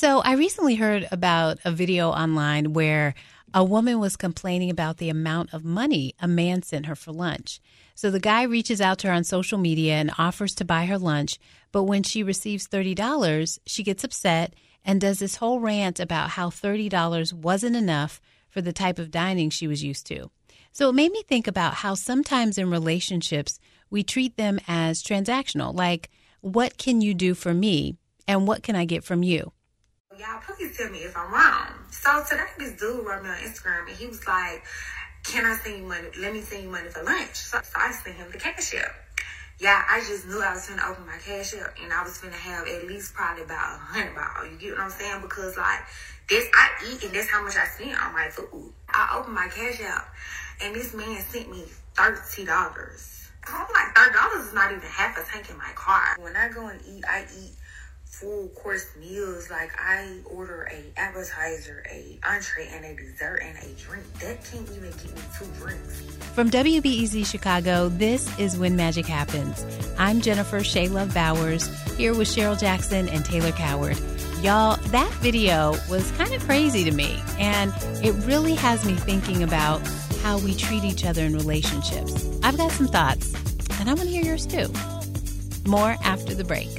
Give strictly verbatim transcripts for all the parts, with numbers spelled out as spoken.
So I recently heard about a video online where a woman was complaining about the amount of money a man sent her for lunch. So the guy reaches out to her on social media and offers to buy her lunch. But when she receives thirty dollars, she gets upset and does this whole rant about how thirty dollars wasn't enough for the type of dining she was used to. So it made me think about how sometimes in relationships, we treat them as transactional. Like, what can you do for me and what can I get from you? Y'all, please tell me if I'm wrong. So today, this dude wrote me on Instagram, and he was like, can I send you money? Let me send you money for lunch. So, so I sent him the cash app. Yeah, I just knew I was going to open my cash app, and I was going to have at least probably about a hundred dollars. You get what I'm saying? Because, like, this, I eat, and that's how much I spend on my food. I opened my cash app, and this man sent me thirty dollars. I'm like, thirty dollars is not even half a tank in my car. When I go and eat, I eat full course meals. Like, I order a appetizer, a entree, and a dessert and a drink. That can't even get me two drinks. From W B E Z Chicago, this is When Magic Happens. I'm Jennifer Shea Love Bowers, here with Cheryl Jackson and Taylor Coward. Y'all, that video was kind of crazy to me, and it really has me thinking about how we treat each other in relationships. I've got some thoughts, and I want to hear yours too. More after the break.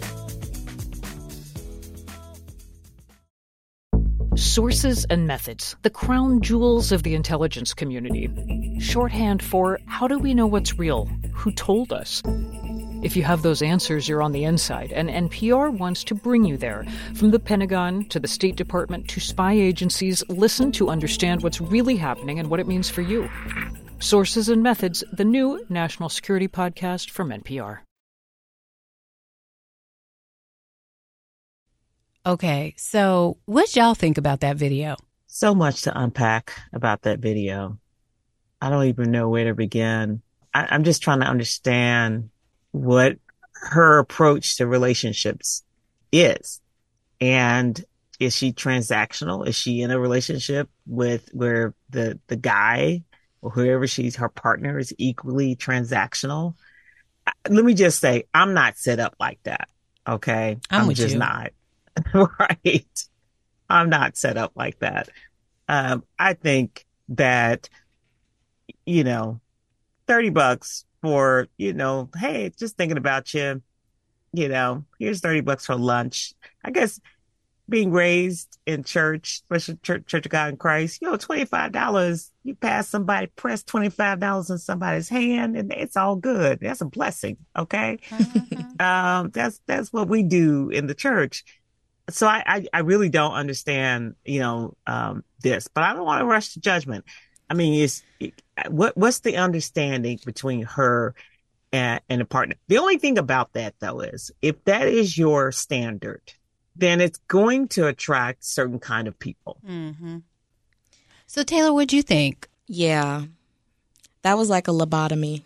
Sources and methods, the crown jewels of the intelligence community. Shorthand for how do we know what's real? Who told us? If you have those answers, you're on the inside, and N P R wants to bring you there. From the Pentagon to the State Department to spy agencies, listen to understand what's really happening and what it means for you. Sources and Methods, the new national security podcast from N P R. Okay, so what y'all think about that video? So much to unpack about that video. I don't even know where to begin. I, I'm just trying to understand what her approach to relationships is. And is she transactional? Is she in a relationship with where the, the guy or whoever she's her partner is equally transactional? Let me just say, I'm not set up like that. Okay. I'm, I'm with just you. not. Right. I'm not set up like that. Um, I think that, you know, thirty bucks for, you know, hey, just thinking about you, you know, here's thirty bucks for lunch. I guess being raised in church, especially Church, Church of God in Christ, you know, twenty-five dollars, you pass somebody, press twenty-five dollars in somebody's hand, and it's all good. That's a blessing. Okay. Mm-hmm. um, that's, that's what we do in the church. So I, I, I really don't understand, you know, um, this, but I don't want to rush to judgment. I mean, it's, it, what, what's the understanding between her and, and a partner? The only thing about that, though, is if that is your standard, then it's going to attract certain kind of people. Mm-hmm. So, Taylor, what'd you think? Yeah, that was like a lobotomy.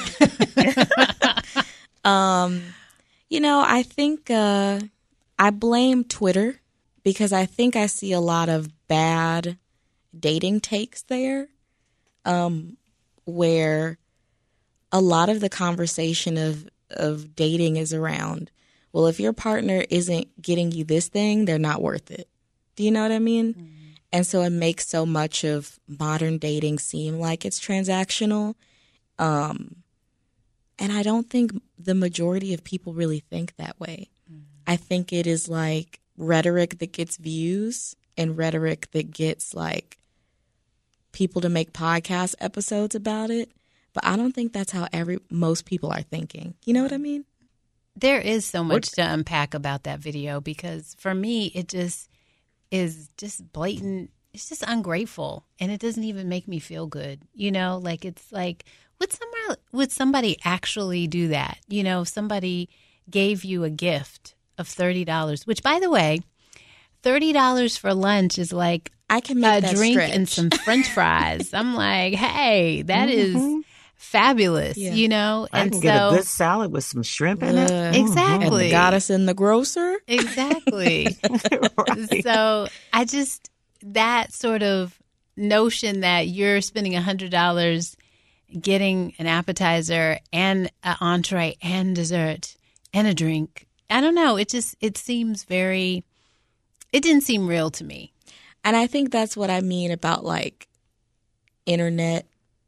um, you know, I think uh, I blame Twitter because I think I see a lot of bad dating takes there, um, where a lot of the conversation of, of dating is around, well, if your partner isn't getting you this thing, they're not worth it. Do you know what I mean? Mm-hmm. And so it makes so much of modern dating seem like it's transactional. Um, and I don't think the majority of people really think that way. Mm-hmm. I think it is like rhetoric that gets views and rhetoric that gets like people to make podcast episodes about it. But I don't think that's how every most people are thinking. You know what I mean? There is so much What? to unpack about that video because for me, it just is just blatant. It's just ungrateful, and it doesn't even make me feel good. You know, like it's like would somebody would somebody actually do that? You know, if somebody gave you a gift of thirty dollars, which, by the way, thirty dollars for lunch is like I can make a that drink stretch. and some French fries. I'm like, hey, that Mm-hmm. is fabulous, Yeah. you know? I And can so get a good salad with some shrimp in it. Yeah. Exactly. And the goddess in the grocer. Exactly. Right. So I just, that sort of notion that you're spending one hundred dollars getting an appetizer and an entree and dessert and a drink, I don't know. It just, it seems very it didn't seem real to me. And I think that's what I mean about like internet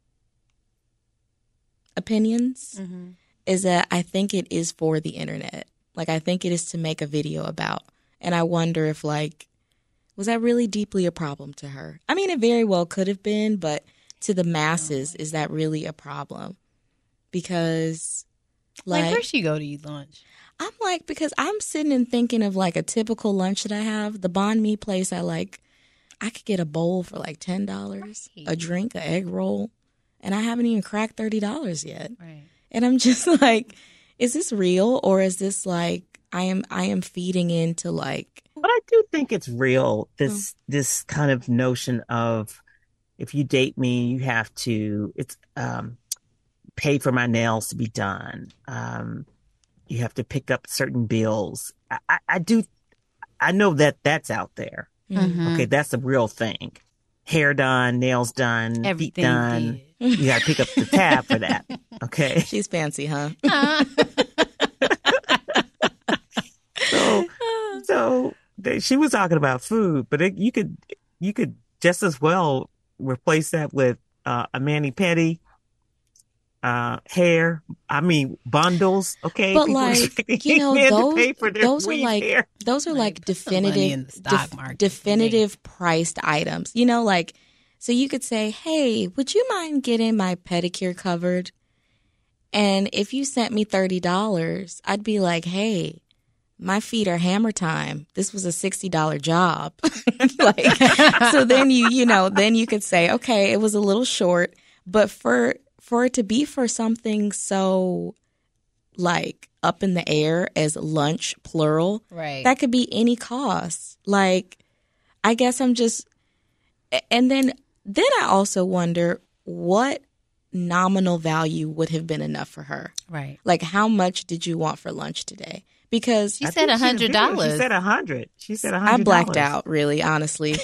opinions mm-hmm. is that I think it is for the internet. Like, I think it is to make a video about. And I wonder if, like, was that really deeply a problem to her? I mean, it very well could have been, but to the masses, is that really a problem? Because, like, like where'd she go to eat lunch? I'm like, because I'm sitting and thinking of, like, a typical lunch that I have. The banh mi place I like, I could get a bowl for, like, ten dollars, right. a drink, an egg roll, and I haven't even cracked thirty dollars yet. Right. And I'm just like, is this real, or is this, like, I am I am feeding into, like... But I do think it's real, this oh. this kind of notion of, if you date me, you have to, it's um, pay for my nails to be done. Um, you have to pick up certain bills. I, I, I do, I know that that's out there. Mm-hmm. Okay, that's a real thing. Hair done, nails done, Everything feet done. Did. You got to pick up the tab for that. Okay. She's fancy, huh? Uh. so, so they, she was talking about food, but it, you could, you could just as well replace that with uh, a mani-pedi, uh, hair. I mean, bundles. Okay, but like you know, those, those are like hair. those are like, like definitive, def- definitive priced items. You know, like so you could say, "Hey, would you mind getting my pedicure covered?" And if you sent me thirty dollars, I'd be like, "Hey, my feet are hammer time. This was a sixty dollars job." Like, so then you, you know, then you could say, okay, it was a little short, but for, for it to be for something so like up in the air as lunch, plural, right? That could be any cost. Like, I guess I'm just, and then, then I also wonder what nominal value would have been enough for her. Right. Like, how much did you want for lunch today? Because she said a hundred dollars. She said a hundred. She said a hundred. I blacked out, really, honestly.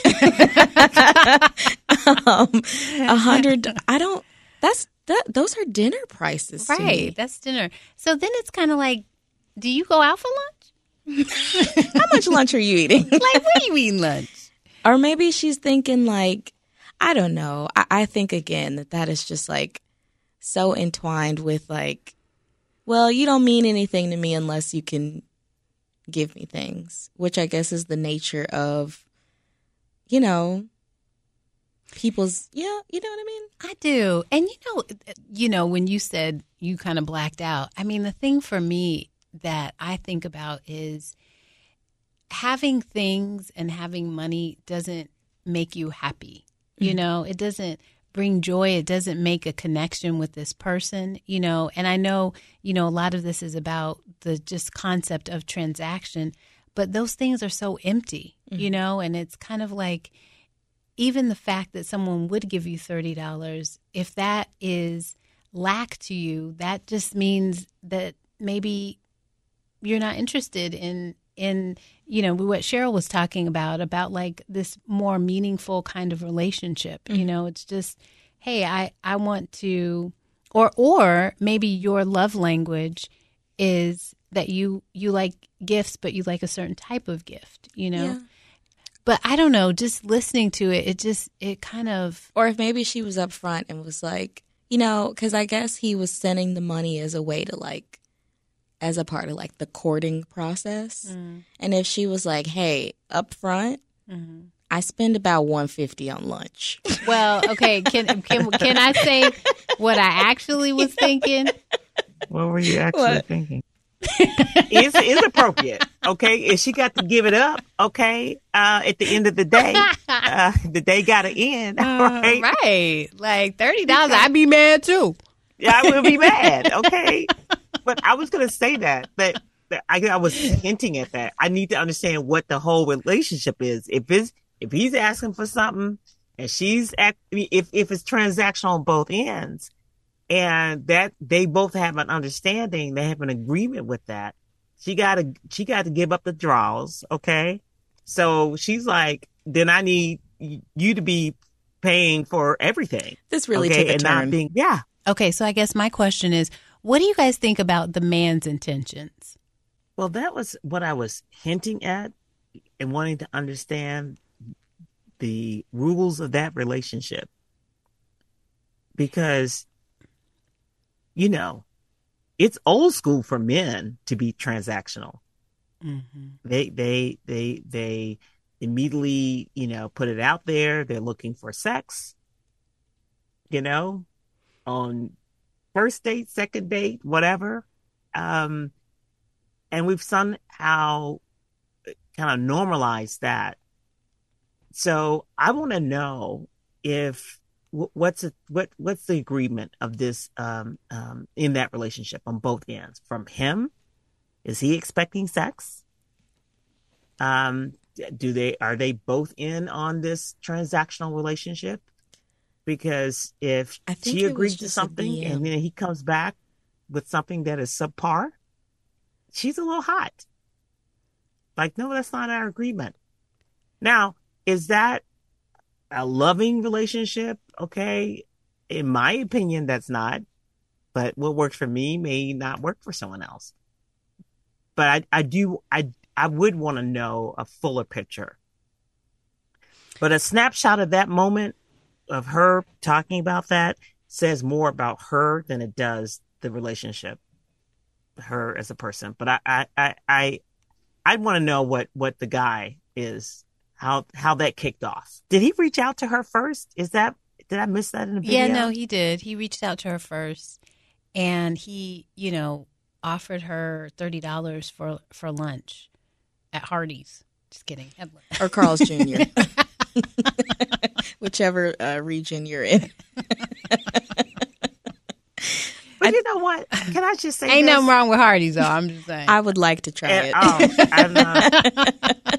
um, a hundred. I don't. That's that. Those are dinner prices, right? To me. That's dinner. So then it's kind of like, do you go out for lunch? How much lunch are you eating? Like, where are you eating lunch? Or maybe she's thinking like, I don't know. I, I think again that that is just like so entwined with like, well, you don't mean anything to me unless you can give me things, which I guess is the nature of, you know, people's, yeah, you know what I mean? I do. And, you know, you know, when you said you kind of blacked out, I mean, the thing for me that I think about is having things and having money doesn't make you happy. Mm-hmm. You know, it doesn't bring joy. It doesn't make a connection with this person, you know, and I know, you know, a lot of this is about the just concept of transaction, but those things are so empty, mm-hmm. you know, and it's kind of like even the fact that someone would give you thirty dollars, if that is lack to you, that just means that maybe you're not interested in in, you know, what Cheryl was talking about, about like this more meaningful kind of relationship. Mm-hmm. You know, it's just, hey, I, I want to, or, or maybe your love language is that you, you like gifts, but you like a certain type of gift, you know? Yeah. But I don't know, just listening to it, it just, it kind of. Or if maybe she was up front and was like, you know, because I guess he was sending the money as a way to like, as a part of like the courting process. Mm. And if she was like, hey, up front, mm-hmm. I spend about one hundred fifty dollars on lunch. Well, okay, can can can I say what I actually was thinking? What were you actually what? thinking? It's, it's appropriate, okay? If she got to give it up, okay, uh, at the end of the day, uh, the day got to end, uh, right? Right. Like thirty dollars, I'd be mad too. Yeah, I will be mad, okay? But I was going to say that, that, that I, I was hinting at that. I need to understand what the whole relationship is. If it's, if he's asking for something and she's act, if, if it's transactional on both ends and that they both have an understanding, they have an agreement with that. She got to, she got to give up the draws. Okay. So she's like, then I need you to be paying for everything. This really okay? took a and turn. Not being, yeah. Okay. So I guess my question is, what do you guys think about the man's intentions? Well, that was what I was hinting at. and wanting to understand the rules of that relationship. Because, you know, it's old school for men to be transactional. Mm-hmm. They, they, they, they immediately, you know, put it out there. They're looking for sex, you know, on first date, second date, whatever. Um, and we've somehow kind of normalized that. So I want to know if what's a, what what's the agreement of this um, um, in that relationship on both ends. From him, is he expecting sex? Um, do they are they both in on this transactional relationship? Because if I think she it was agrees to just a something B M. and then he comes back with something that is subpar, she's a little hot. Like, no, that's not our agreement. Now, is that a loving relationship? Okay. In my opinion, that's not. But what works for me may not work for someone else. But I, I do, I, I would want to know a fuller picture. But a snapshot of that moment of her talking about that says more about her than it does the relationship, her as a person. But I, I, I, I, I want to know what, what the guy is. How how that kicked off. Did he reach out to her first? Is that did I miss that in the video? Yeah, no, he did. He reached out to her first, and he, you know, offered her thirty dollars for for lunch at Hardee's. Just kidding. Or Carl's Junior Whichever uh, region you're in. But you know what? Can I just say Ain't this? nothing wrong with Hardee's, though. I'm just saying. I would like to try And, it. oh, I'm not.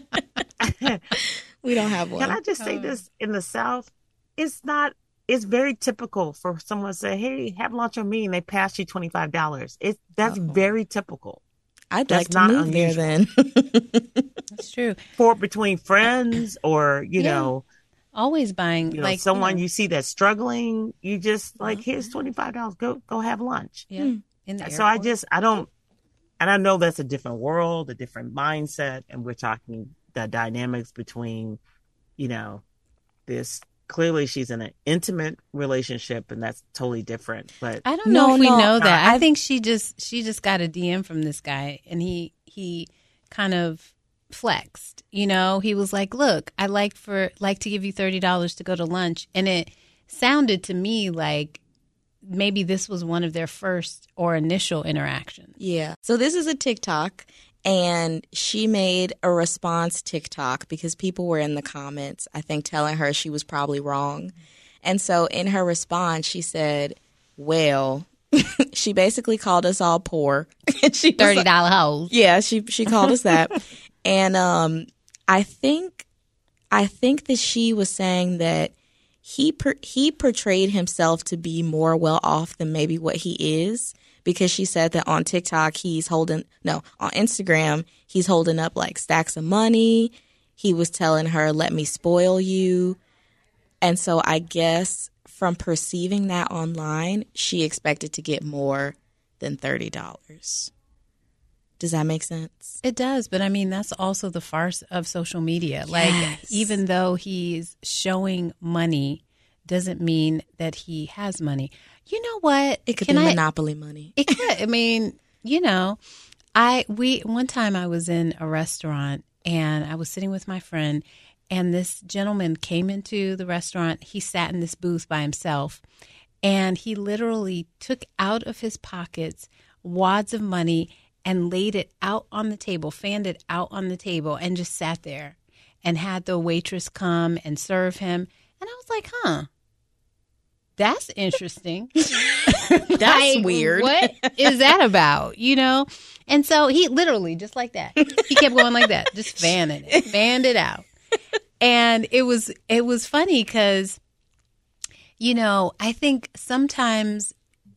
We don't have one. Can I just say this? In the South, it's not, it's very typical for someone to say, hey, have lunch with me, and they pass you twenty-five dollars. It, that's Uh-oh. very typical. I'd That's like to not move there unusual. then. That's true. For between friends or, you Yeah. know, Always buying, you know, like someone you, know, you see that's struggling, you just like, here's twenty-five dollars, go, go have lunch. yeah, in the So I airport. just, I don't, and I know that's a different world, a different mindset, and we're talking the dynamics between, you know, this, clearly she's in an intimate relationship, and that's totally different. But I don't No, know if we no, know that. I- I think she just she just got a D M from this guy, and he he kind of flexed. You know, he was like, "Look, I like for like to give you thirty dollars to go to lunch," and it sounded to me like maybe this was one of their first or initial interactions. Yeah. So this is a TikTok, and she made a response TikTok because people were in the comments, I think, telling her she was probably wrong. And so in her response, she said, well, she basically called us all poor. And she was Thirty like- dollar hoes. Yeah, she she called us that. And um, I think I think that she was saying that he per, he portrayed himself to be more well off than maybe what he is, because she said that on TikTok he's holding no on Instagram he's holding up like stacks of money. He was telling her, "Let me spoil you," and so I guess from perceiving that online, she expected to get more than thirty dollars. Does that make sense? It does, but I mean, that's also the farce of social media. Like, Yes. even though he's showing money, doesn't mean that he has money. You know what? It could Can be I- Monopoly money. It could. I mean, you know, I we one time I was in a restaurant and I was sitting with my friend, and this gentleman came into the restaurant. He sat in this booth by himself, and he literally took out of his pockets wads of money and laid it out on the table, fanned it out on the table, and just sat there and had the waitress come and serve him. And I was like, huh, that's interesting. That's Like, weird. What is that about? You know? And so he literally, just like that, he kept going like that, just fanning it, fanned it out. And it was, it was funny because, you know, I think sometimes,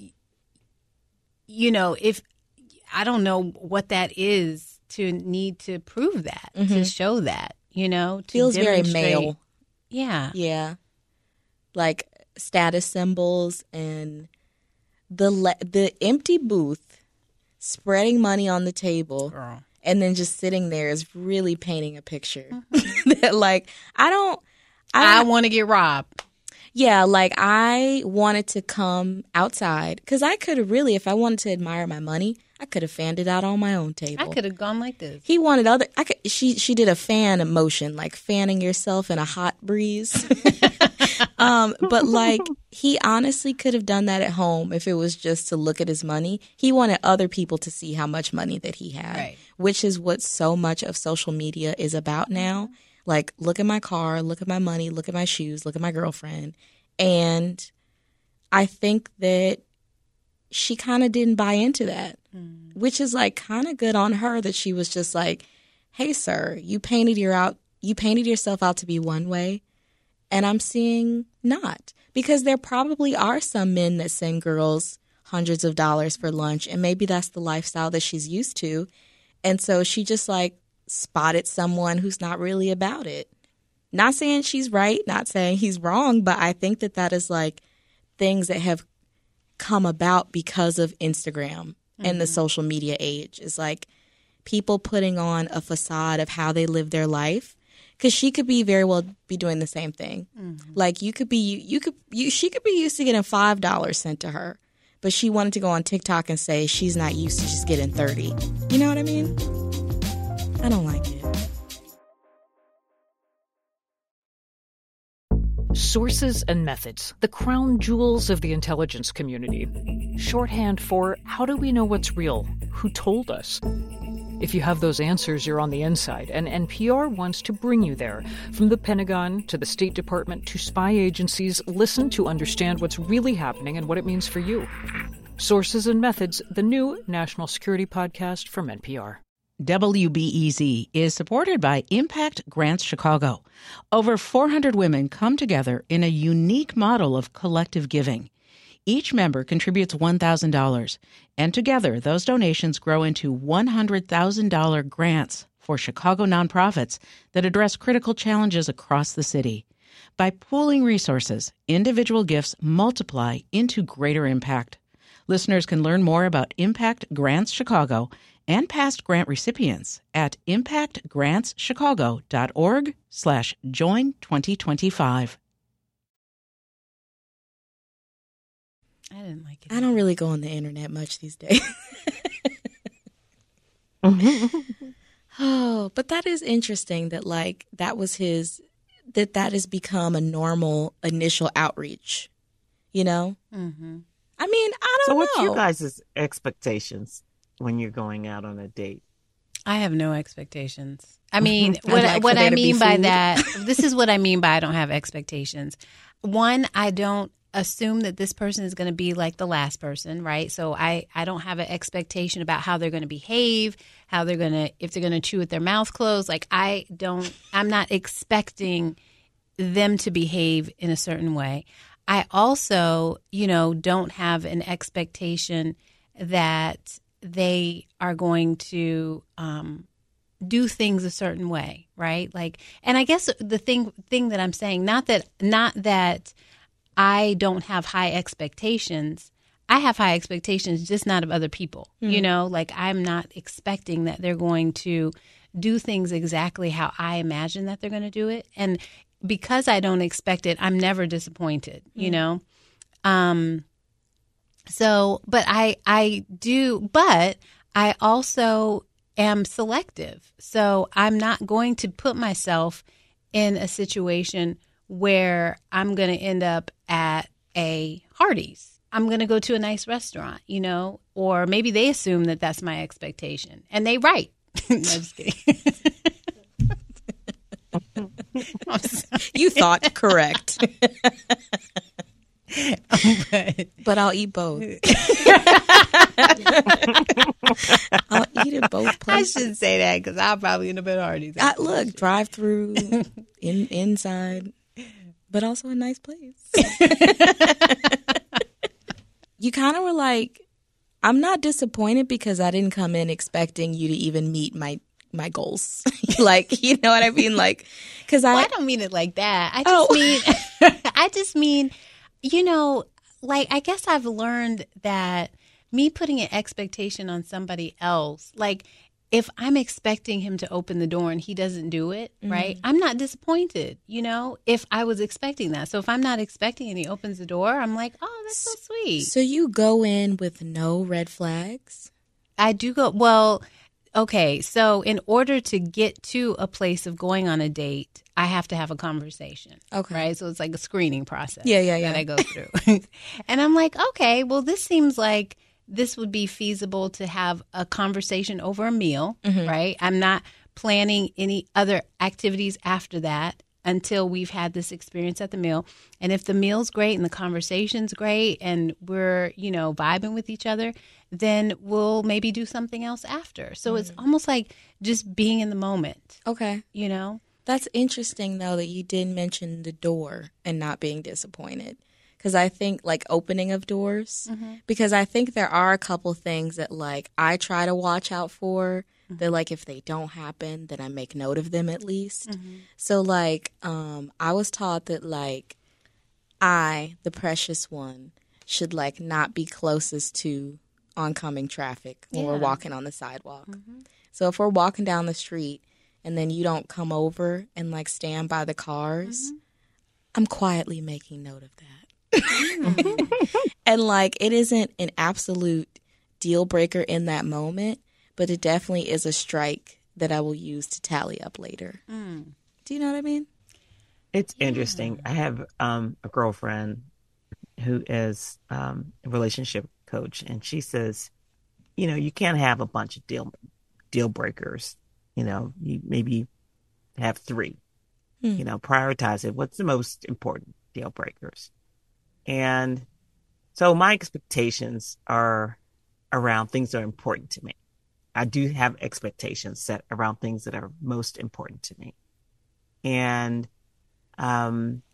you know, if, I don't know what that is to need to prove that, to show that, you know, to Feels very demonstrate- male. Yeah. Yeah. Like status symbols and the le- the empty booth, spreading money on the table, Girl. and then just sitting there is really painting a picture mm-hmm. that, like, I don't. I, I want to get robbed. Yeah, like, I wanted to come outside because I could have really, if I wanted to admire my money, I could have fanned it out on my own table. I could have gone like this. He wanted other. I could. She she did a fan motion, like fanning yourself in a hot breeze. um, but like he honestly could have done that at home if it was just to look at his money. He wanted other people to see how much money that he had, right. which is what so much of social media is about now. Like, look at my car, look at my money, look at my shoes, look at my girlfriend, and I think that she kind of didn't buy into that. Mm. Which is like kind of good on her that she was just like, hey, sir, you painted your out, you painted yourself out to be one way, and I'm seeing not. Because there probably are some men that send girls hundreds of dollars for lunch, and maybe that's the lifestyle that she's used to. And so she just like spotted someone who's not really about it. Not saying she's right, not saying he's wrong, but I think that that is like things that have come about because of Instagram. Mm-hmm. And the social media age is like people putting on a facade of how they live their life, because she could be very well be doing the same thing. Mm-hmm. Like you could be, you, you could, you, she could be used to getting five dollars sent to her, but she wanted to go on TikTok and say she's not used to just getting thirty. You know what I mean? I don't like it. Sources and methods, the crown jewels of the intelligence community. Shorthand for how do we know what's real? Who told us? If you have those answers, you're on the inside, and N P R wants to bring you there. From the Pentagon to the State Department to spy agencies, listen to understand what's really happening and what it means for you. Sources and Methods, the new national security podcast from N P R. W B E Z is supported by Impact Grants Chicago. Over four hundred women come together in a unique model of collective giving. Each member contributes one thousand dollars, and together those donations grow into one hundred thousand dollars grants for Chicago nonprofits that address critical challenges across the city. By pooling resources, individual gifts multiply into greater impact. Listeners can learn more about Impact Grants Chicago and past grant recipients at impactgrantschicago.org slash join 2025. I didn't like it. I don't really go on the internet much these days. Oh, but that is interesting that like that was his, that that has become a normal initial outreach, you know? Mm-hmm. I mean, I don't so know. So what's your guys' expectations when you're going out on a date? I have no expectations. I mean, what, like what I mean by that, this is what I mean by I don't have expectations. One, I don't assume that this person is going to be like the last person, right? So I, I don't have an expectation about how they're going to behave, how they're going to, if they're going to chew with their mouth closed. Like I don't, I'm not expecting them to behave in a certain way. I also, you know, don't have an expectation that they are going to um, do things a certain way, right? Like, and I guess the thing thing that I'm saying, not that not that I don't have high expectations. I have high expectations, just not of other people. Mm-hmm. You know, like I'm not expecting that they're going to do things exactly how I imagine that they're going to do it, and because I don't expect it, I'm never disappointed, you mm. know? Um, so, but I, I do, but I also am selective. So I'm not going to put myself in a situation where I'm going to end up at a Hardee's. I'm going to go to a nice restaurant, you know, or maybe they assume that that's my expectation and they right. No, just kidding. You thought correct. but, but I'll eat both. I'll eat at both places. I shouldn't say that because I'll probably end up at Hardee's. I, look, drive through, in, inside, but also a nice place. You kind of were like, I'm not disappointed because I didn't come in expecting you to even meet my my goals. Like, you know what I mean? Like, because I, well, I don't mean it like that. I just oh. mean, I just mean, you know, like, I guess I've learned that me putting an expectation on somebody else, like, if I'm expecting him to open the door and he doesn't do it, mm-hmm. right, I'm not disappointed, you know, if I was expecting that. So if I'm not expecting and he opens the door, I'm like, oh, that's so sweet. So you go in with no red flags? I do go, well, okay. So in order to get to a place of going on a date, I have to have a conversation. Okay. Right? So it's like a screening process. Yeah, yeah, yeah. That I go through. And I'm like, okay, well, this seems like this would be feasible to have a conversation over a meal, mm-hmm. right? I'm not planning any other activities after that until we've had this experience at the meal. And if the meal's great and the conversation's great and we're, you know, vibing with each other, then we'll maybe do something else after. So mm-hmm. it's almost like just being in the moment. Okay. You know? That's interesting, though, that you did mention the door and not being disappointed. Because I think, like, opening of doors, mm-hmm. because I think there are a couple things that, like, I try to watch out for, mm-hmm. that, like, if they don't happen, then I make note of them at least. Mm-hmm. So, like, um, I was taught that, like, I, the precious one, should, like, not be closest to oncoming traffic when yeah. we're walking on the sidewalk. Mm-hmm. So if we're walking down the street and then you don't come over and, like, stand by the cars, mm-hmm. I'm quietly making note of that. And like it isn't an absolute deal breaker in that moment, but it definitely is a strike that I will use to tally up later. Mm. Do you know what I mean? It's yeah. interesting. I have um, a girlfriend who is um, a relationship coach, and she says, you know, you can't have a bunch of deal deal breakers. You know, you maybe have three. Mm. You know, prioritize it. What's the most important deal breakers? And so my expectations are around things that are important to me. I do have expectations set around things that are most important to me. And um,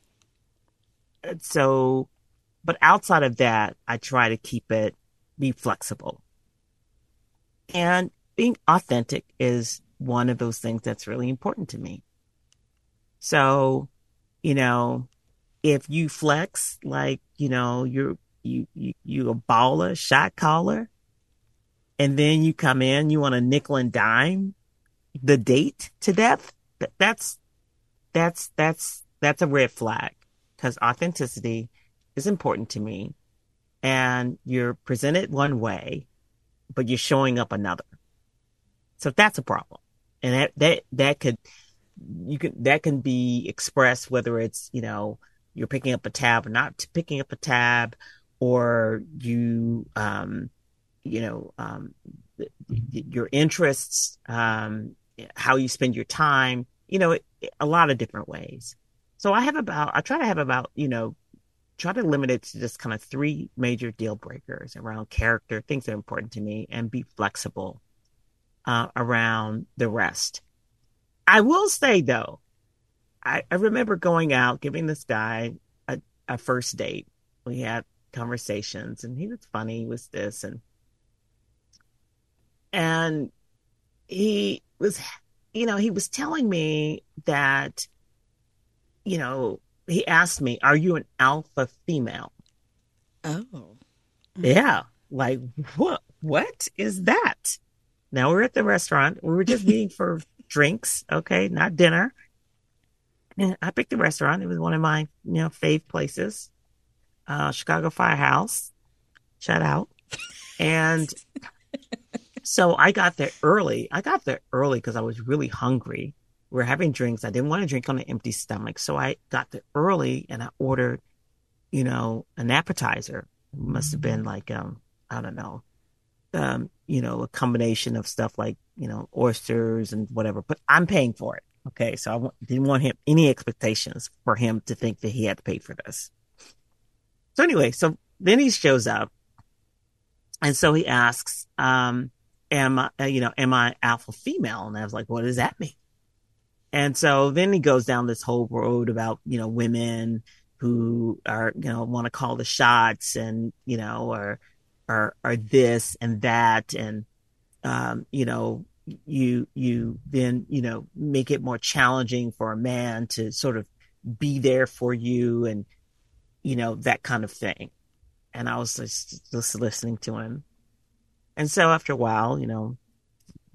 so, but outside of that, I try to keep it, be flexible. And being authentic is one of those things that's really important to me. So, you know, if you flex like, you know, you're, you, you, you a baller, shot caller, and then you come in, you want to nickel and dime the date to death, that, that's, that's, that's, that's a red flag because authenticity is important to me. And you're presented one way, but you're showing up another. So that's a problem. And that, that, that could, you can, that can be expressed whether it's, you know, you're picking up a tab or not picking up a tab, or you, um, you know, um, your interests, um, how you spend your time, you know, a lot of different ways. So I have about, I try to have about, you know, try to limit it to just kind of three major deal breakers around character, things that are important to me, and be flexible uh, around the rest. I will say, though, I, I remember going out, giving this guy a, a first date. We had conversations, and he was funny. He was this, and and he was, you know, he was telling me that, you know, he asked me, "Are you an alpha female?" Oh, yeah. Like, what? What is that? Now we're at the restaurant. We were just meeting for drinks, okay, not dinner. And I picked the restaurant. It was one of my, you know, fave places, uh, Chicago Firehouse. Shout out. And so I got there early. I got there early because I was really hungry. We were having drinks. I didn't want to drink on an empty stomach. So I got there early and I ordered, you know, an appetizer. It must have been like, um, I don't know, um, you know, a combination of stuff like, you know, oysters and whatever, but I'm paying for it. Okay. So I w- didn't want him any expectations for him to think that he had to pay for this. So anyway, so then he shows up. And so he asks, um, am I, uh, you know, am I alpha female? And I was like, what does that mean? And so then he goes down this whole road about, you know, women who are, you know, want to call the shots and, you know, or, or, or this and that. And, um, you know, you, you then, you know, make it more challenging for a man to sort of be there for you and, you know, that kind of thing. And I was just, just listening to him. And so after a while, you know,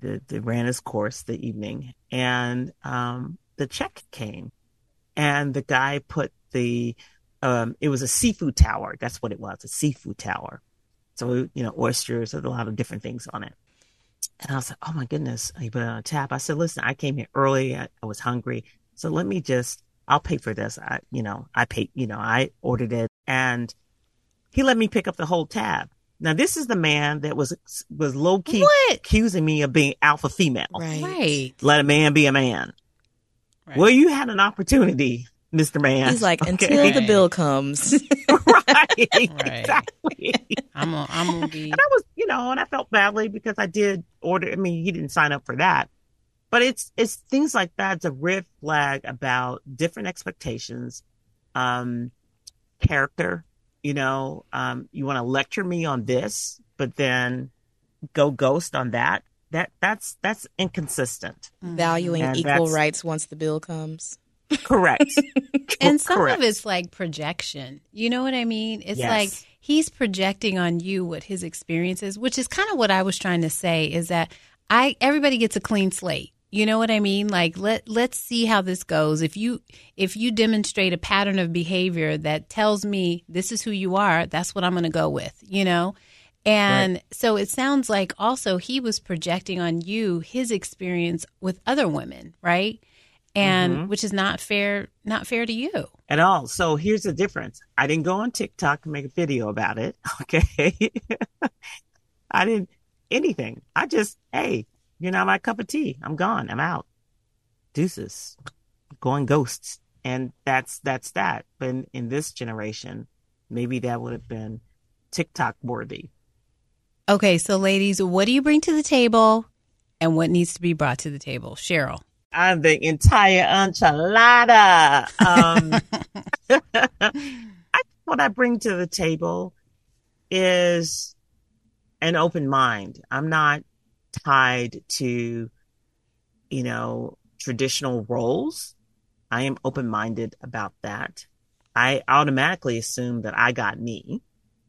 the, the ran his course the evening, and um, the check came, and the guy put the um, it was a seafood tower. That's what it was, a seafood tower. So, you know, oysters, there's a lot of different things on it. And I was like, oh my goodness. He put it on a tab. I said, listen, I came here early. I, I was hungry. So let me just, I'll pay for this. I, you know, I paid, you know, I ordered it, and he let me pick up the whole tab. Now, this is the man that was, was low key What? accusing me of being alpha female. Right. Right. Let a man be a man. Right. Well, you had an opportunity, Mister Man. He's like, okay? until the bill comes. right. Exactly. I'm gonna, I'm gonna be. And I was, you know, and I felt badly because I did order. I mean, he didn't sign up for that, but it's it's things like that. It's a red flag about different expectations, um, character. You know, um, you want to lecture me on this, but then go ghost on that. That that's that's inconsistent. Valuing And equal that's- rights once the bill comes. Correct. And some Correct. of it's like projection. You know what I mean? It's Yes. like he's projecting on you what his experience is, which is kind of what I was trying to say is that I everybody gets a clean slate. You know what I mean? Like let let's see how this goes. If you if you demonstrate a pattern of behavior that tells me this is who you are, that's what I'm going to go with, you know? And Right. so it sounds like also he was projecting on you his experience with other women, right? And Mhm. which is not fair, not fair to you. At all. So here's the difference. I didn't go on TikTok and make a video about it. Okay. I didn't anything. I just, hey, you're not my cup of tea. I'm gone. I'm out. Deuces. Going ghosts. And that's that's that. But in, in this generation, maybe that would have been TikTok worthy. Okay, so ladies, what do you bring to the table and what needs to be brought to the table? Cheryl. I'm the entire enchilada. Um, I, what I bring to the table is an open mind. I'm not tied to, you know, traditional roles. I am open-minded about that. I automatically assume that I got me.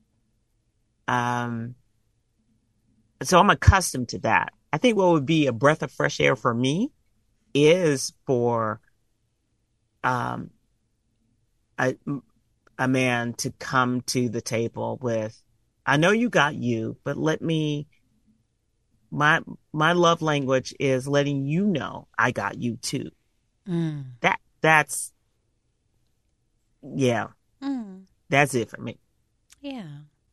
Um, so I'm accustomed to that. I think what would be a breath of fresh air for me is for um, a, a man to come to the table with, I know you got you, but let me, my, my love language is letting you know I got you too. Mm. That, that's, yeah, Mm. that's it for me. Yeah.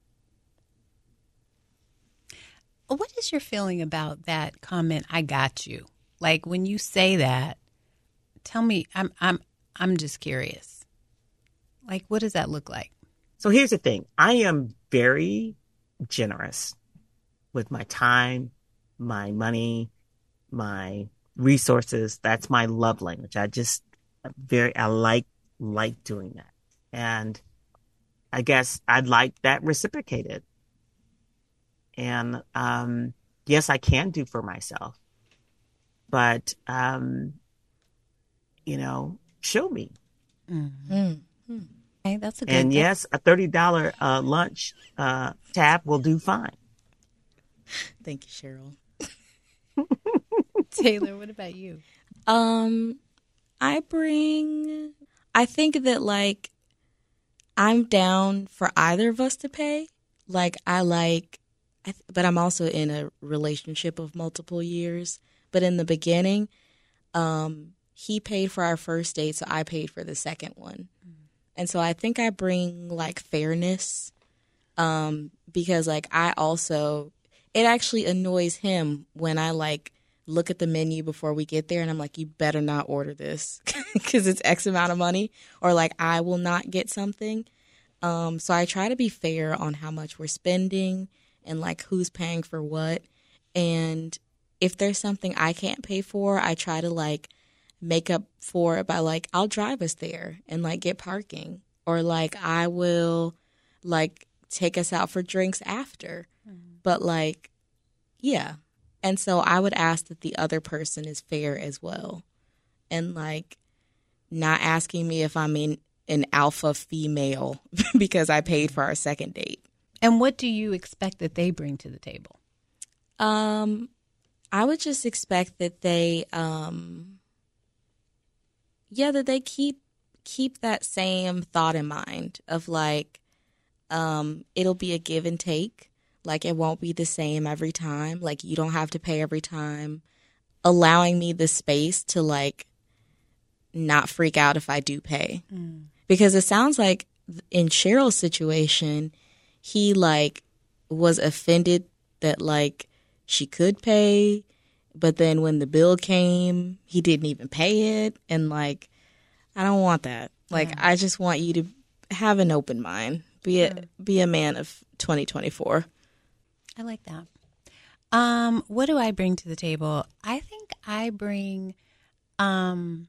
What is your feeling about that comment, I got you? Like when you say that, tell me, I'm I'm I'm just curious. Like what does that look like? So here's the thing. I am very generous with my time, my money, my resources. That's my love language. I just very, I like, like doing that. And I guess I'd like that reciprocated. And, um, yes, I can do for myself, but, um, you know, show me. Mm-hmm. Mm-hmm. Okay, that's a good. And that- yes, a thirty dollars uh, lunch uh, tab will do fine. Thank you, Cheryl. Taylor, what about you? Um, I bring, I think that like, I'm down for either of us to pay. Like, I like, I th- but I'm also in a relationship of multiple years. But in the beginning, um, he paid for our first date, so I paid for the second one. Mm-hmm. And so I think I bring like fairness, um, because like I also, it actually annoys him when I like look at the menu before we get there and I'm like, you better not order this because it's X amount of money, or like I will not get something. Um, so I try to be fair on how much we're spending and like who's paying for what. And if there's something I can't pay for, I try to like make up for it by like, I'll drive us there and like get parking, or like I will like take us out for drinks after. Mm-hmm. But like, yeah. And so I would ask that the other person is fair as well. And like not asking me if I'm in an alpha female because I paid for our second date. And what do you expect that they bring to the table? Um, I would just expect that they, um, yeah, that they keep keep that same thought in mind of like, um, it'll be a give and take. Like, it won't be the same every time. Like, you don't have to pay every time. Allowing me the space to, like, not freak out if I do pay. Mm. Because it sounds like in Cheryl's situation, he, like, was offended that, like, she could pay. But then when the bill came, he didn't even pay it. And, like, I don't want that. Like, yeah. I just want you to have an open mind. Be a, yeah. be a man of twenty twenty-four. I like that. Um, what do I bring to the table? I think I bring, um,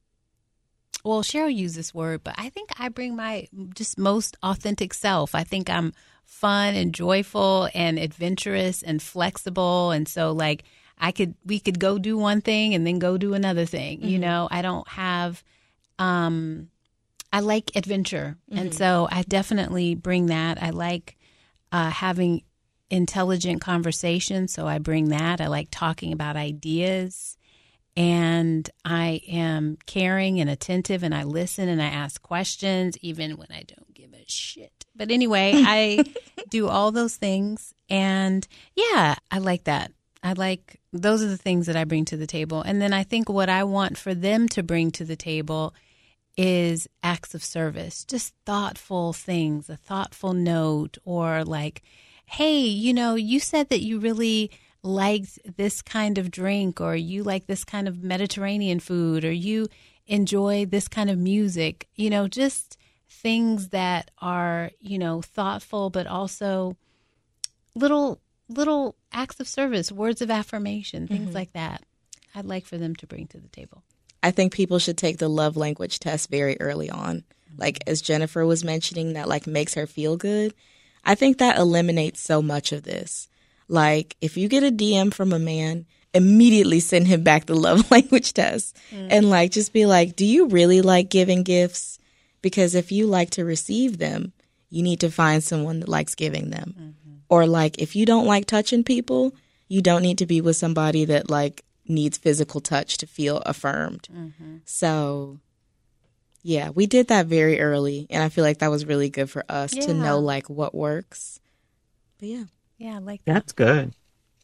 well, Cheryl used this word, but I think I bring my just most authentic self. I think I'm fun and joyful and adventurous and flexible. And so like I could, we could go do one thing and then go do another thing. Mm-hmm. You know, I don't have, um, I like adventure. Mm-hmm. And so I definitely bring that. I like, uh, having intelligent conversation, so I bring that. I like talking about ideas, and I am caring and attentive, and I listen and I ask questions even when I don't give a shit. But anyway, I do all those things, and yeah, I like that. I like, those are the things that I bring to the table. And then I think what I want for them to bring to the table is acts of service, just thoughtful things, a thoughtful note, or like, hey, you know, you said that you really liked this kind of drink, or you like this kind of Mediterranean food, or you enjoy this kind of music, you know, just things that are, you know, thoughtful, but also little, little acts of service, words of affirmation, things mm-hmm. like that. I'd like for them to bring to the table. I think people should take the love language test very early on. Mm-hmm. Like, as Jennifer was mentioning, that like makes her feel good. I think that eliminates so much of this. Like, if you get a D M from a man, immediately send him back the love language test. Mm. And, like, just be like, do you really like giving gifts? Because if you like to receive them, you need to find someone that likes giving them. Mm-hmm. Or, like, if you don't like touching people, you don't need to be with somebody that, like, needs physical touch to feel affirmed. Mm-hmm. So... yeah, we did that very early, and I feel like that was really good for us yeah. to know, like, what works. But, yeah. Yeah, I like that. That's good.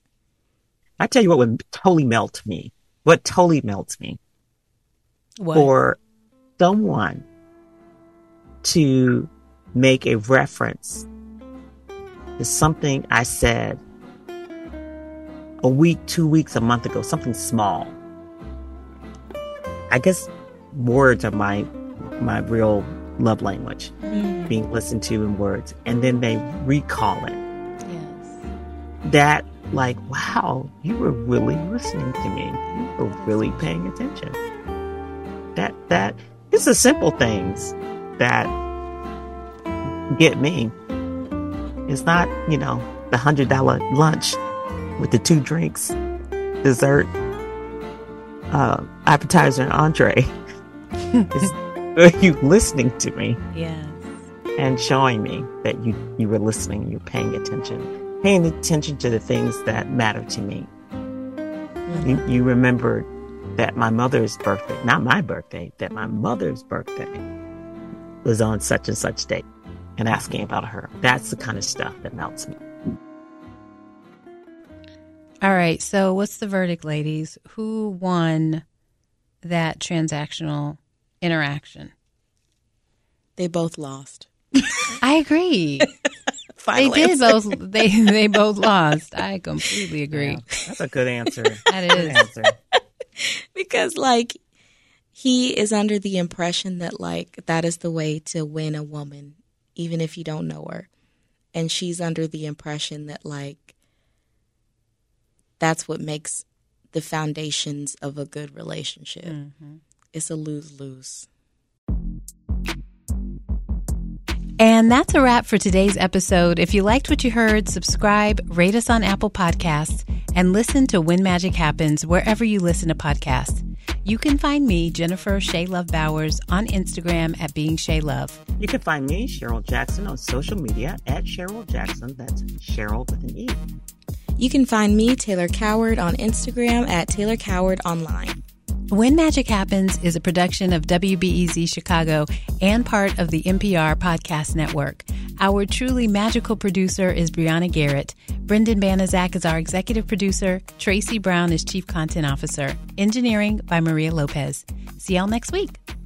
I tell you what would totally melt me. What totally melts me. What? For someone to make a reference to something I said a week, two weeks, a month ago, something small. I guess words are my my real love language, mm. being listened to in words, and then they recall it. Yes. That, like, wow, you were really listening to me. You were really paying attention. That, that, it's the simple things that get me. It's not, you know, the hundred dollar lunch with the two drinks, dessert, uh, appetizer, and entree. It's you listening to me, yes, and showing me that you you were listening, you're paying attention, paying attention to the things that matter to me. Mm-hmm. You, you remembered that my mother's birthday, not my birthday, that my mother's birthday was on such and such date, and asking about her. That's the kind of stuff that melts me. All right, so what's the verdict, ladies? Who won that transactional interaction? They both lost. I agree. Final they did answer. both. They they both lost. I completely agree. Yeah, that's a good answer. That is. Good answer. Because, like, he is under the impression that, like, that is the way to win a woman, even if you don't know her. And she's under the impression that, like, that's what makes the foundations of a good relationship. Mm-hmm. It's a lose-lose. And that's a wrap for today's episode. If you liked what you heard, subscribe, rate us on Apple Podcasts, and listen to When Magic Happens wherever you listen to podcasts. You can find me, Jennifer Shea Love Bowers, on Instagram at Being Shea Love. You can find me, Cheryl Jackson, on social media at Cheryl Jackson. That's Cheryl with an E. You can find me, Taylor Coward, on Instagram at Taylor Coward Online. When Magic Happens is a production of W B E Z Chicago and part of the N P R Podcast Network. Our truly magical producer is Brianna Garrett. Brendan Banaszak is our executive producer. Tracy Brown is chief content officer. Engineering by Maria Lopez. See y'all next week.